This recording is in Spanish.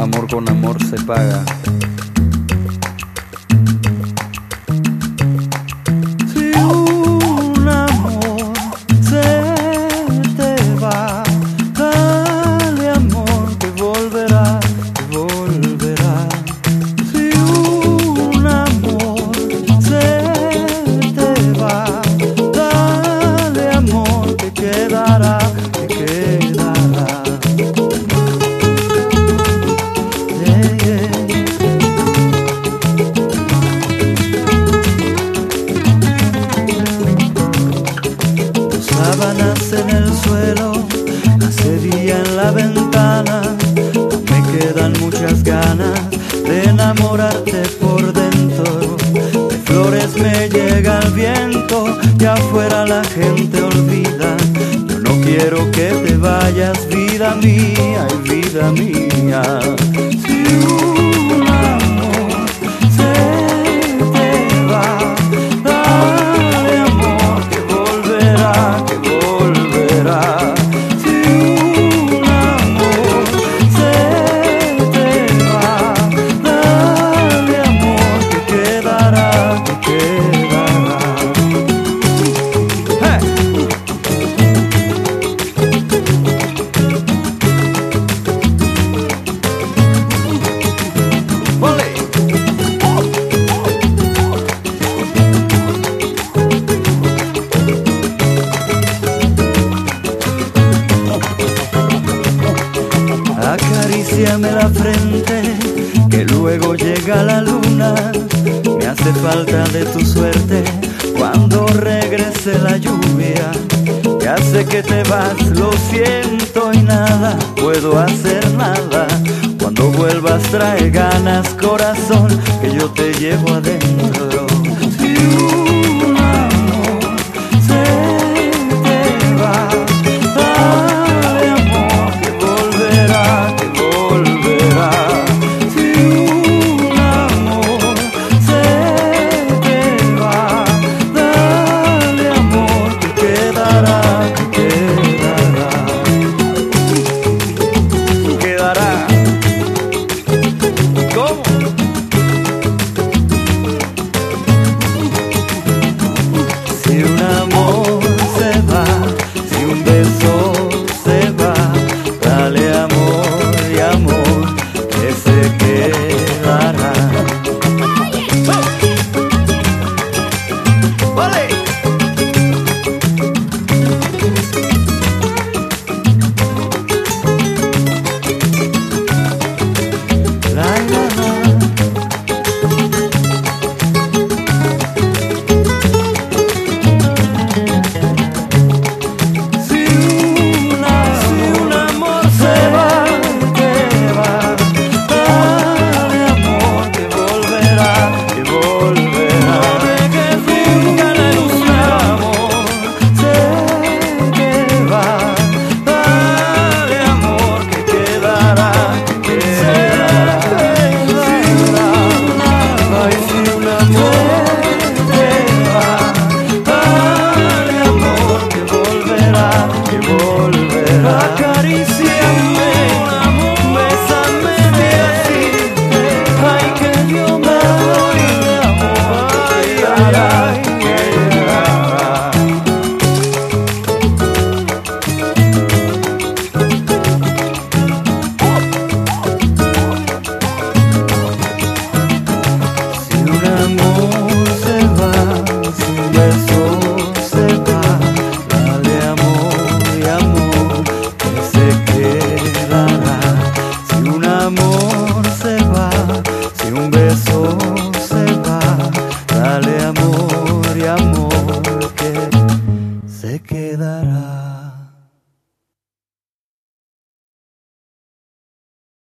Amor con amor se paga. Si un amor se te va, dale amor que volverá, que volverá. Si un amor se te va, dale amor que quedará, que quedará. Tus sábanas en el suelo, hace día en la ventana. Me quedan muchas ganas de enamorarte por dentro. De flores me llega el viento y afuera la gente olvida. Yo no quiero que te vayas, vida mía, y vida mía. Si un amor se te va, dale amor que volverá, que volverá. Si un amor se te va, dale amor que quedará, que quedará. Acaríciame la frente, que luego llega la luna. Me hace falta de tu suerte cuando regrese la lluvia. Que hace que te vas, lo siento y nada puedo hacer nada. Cuando vuelvas trae ganas, corazón, que yo te llevo adentro. Si un amor se te va, dale amor que volverá, que volverá. Si un amor se te va, dale amor que quedará, que quedará. Quedará. ¿Cómo? Si un amor se va, si un beso se va, dale amor y amor que se quedará. ¡Vale! La, la, la. Si un amor se va, te va, dale amor que volverá, que volverá. Que nunca la ilusión, amor se te va, dale amor que quedará, que quedará. Ay, si un amor te va, dale amor que volverá, que volverá. Acaríciame, bésame así, ay que yo me doy de amor, ay, ay, ay, quedará. Si un amor